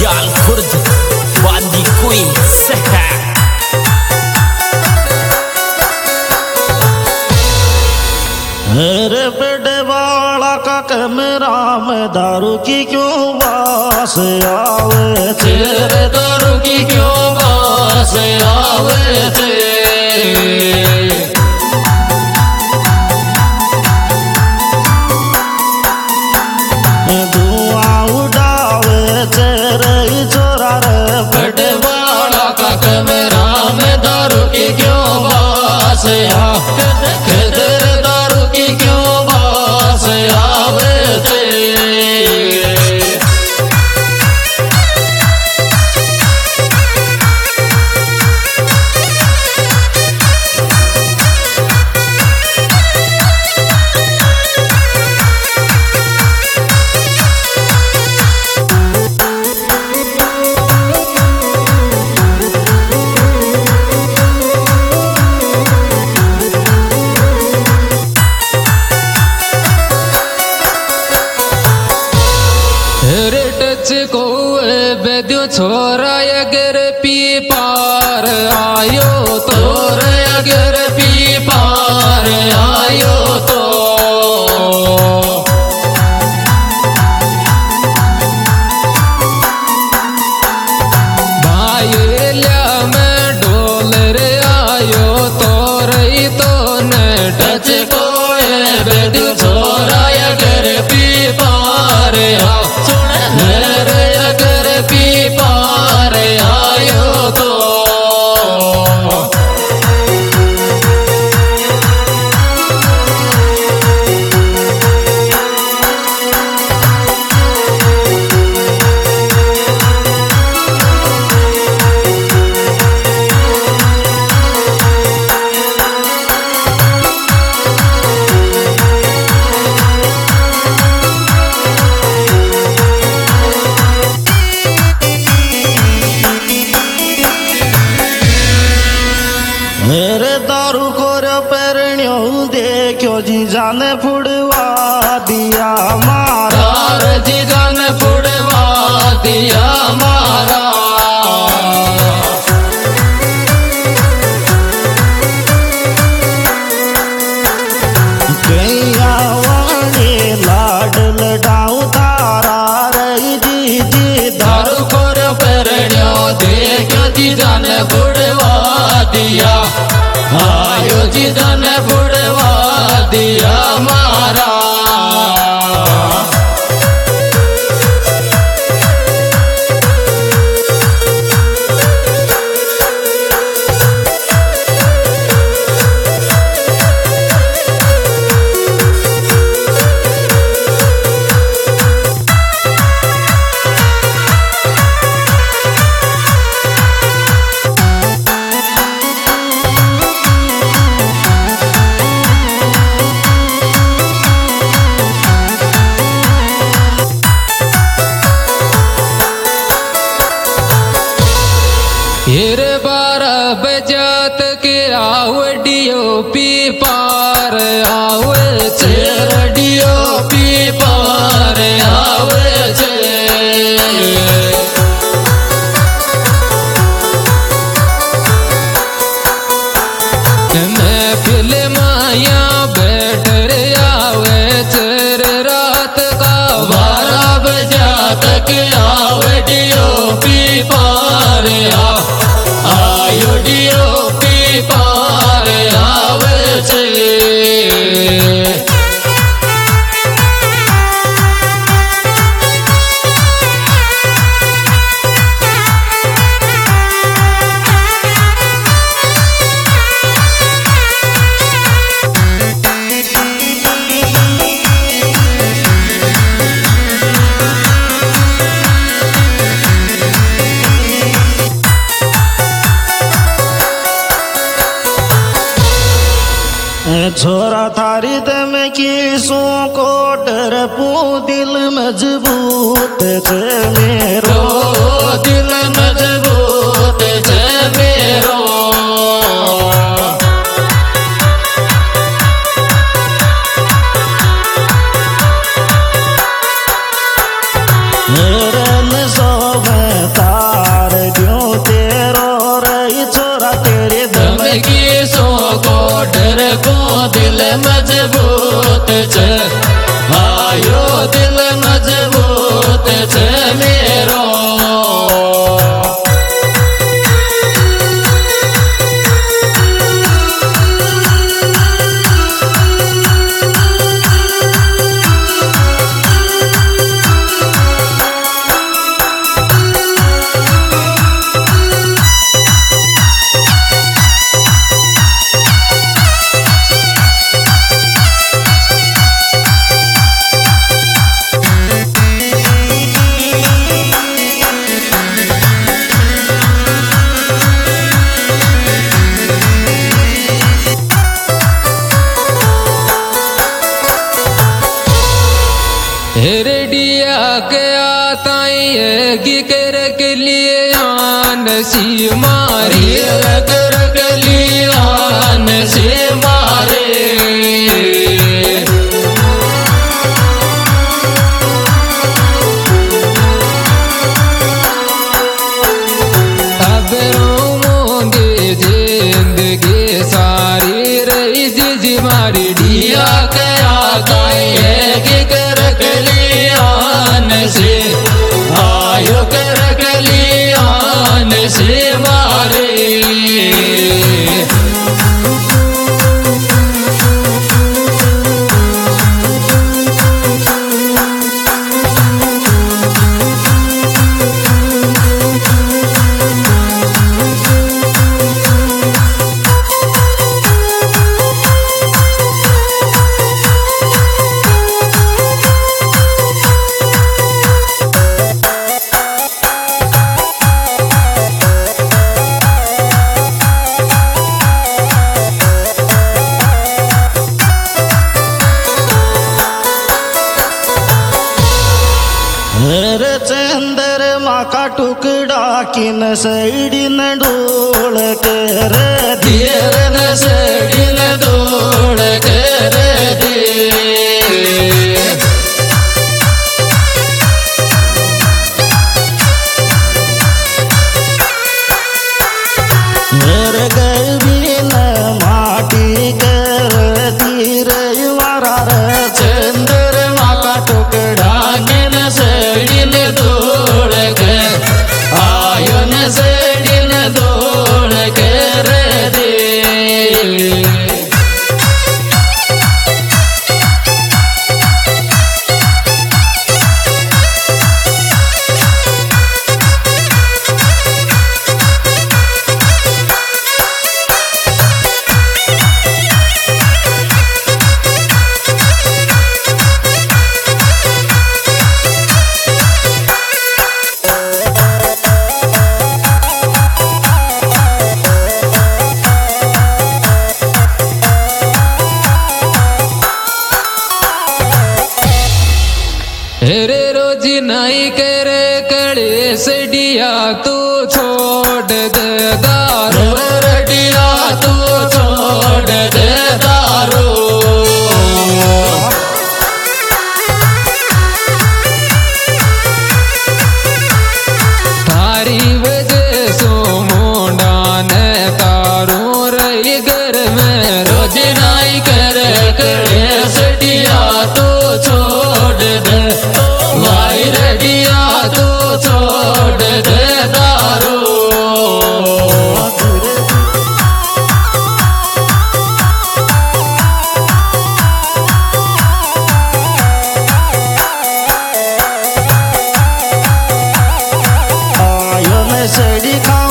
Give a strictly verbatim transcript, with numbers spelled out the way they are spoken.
Sial Kurd Bandi Kui Seha मेरे बेटे वाला का कैमरा में दारू की क्यों बास आवे तेरे दारू की क्यों बास आवे थे धुआं उड़ावे तेरे छोरा रे बेटे वाला का कैमरा में दारू की क्यों बास आवे तेरे दारू की क्यों बास आवे थे को बेद्यो छोरा अगर पी पार आयो तो अगर पी पार आयो तो भाई लिया में डोल रे आयो तो रही तो न टच को बेद्यो छोरा अगर पी पार आओ अगर पी पार आयो तो मेरे दारू को पैरणियों देखो जी जाने फुड़वा दिया मारा जी जाने फुड़वा दिया मारा गैया वाणी लाड लडाऊ तारा रही जी जी दारू को पैरणियों देखो जी जाने फुड़वा दिया आयो जी जाने फुड़वा दिया मारा हिरे बारह बजात के आवडियो पी पार आवे चेरडियो पी पार आवे छे मैं फिल्म माया बैठ रे आवे चेर रात का बारह बजात के आवडियो पी पार आ आयोडियो पी पार आवे छे छोरा थारी दम की सो को डर पू दिल मजबूत छे मेरो दिल मजबूत छे मेरो मेरे न सो मजबूत छे आयो दिल मजबूत छे मेरो रेडिया के आताई की कर के लिए आन सी मारी कर के लिए आन से मारे अब रोऊंगी जिंदगी सारी रही जी मारी डिया के आताई की कर के लिए आन से आयो कर के लिए आन से मारे रे चंद्रमा का टुकड़ा किन सैडिन डोल कर धीर न सड़िन दौड़ कर दे मेरे गबीन माटी कर धीर मारा रे चंद्रमा का टुकड़ा किन सड़िन दौड़ कर आयो न सड़िन दौड़ कर दे रे रोजी नहीं करे कड़े सडिया तू छोड़ दे दारो रडिया तू छोड़ दे दारो थारी वजह सो मुंडा ने तारो रही घर में रोज नहीं करे कड़े सडिया तू छोड़ दे भाई रडिया तू छोड़ दे दारो आयो न सड़ी खा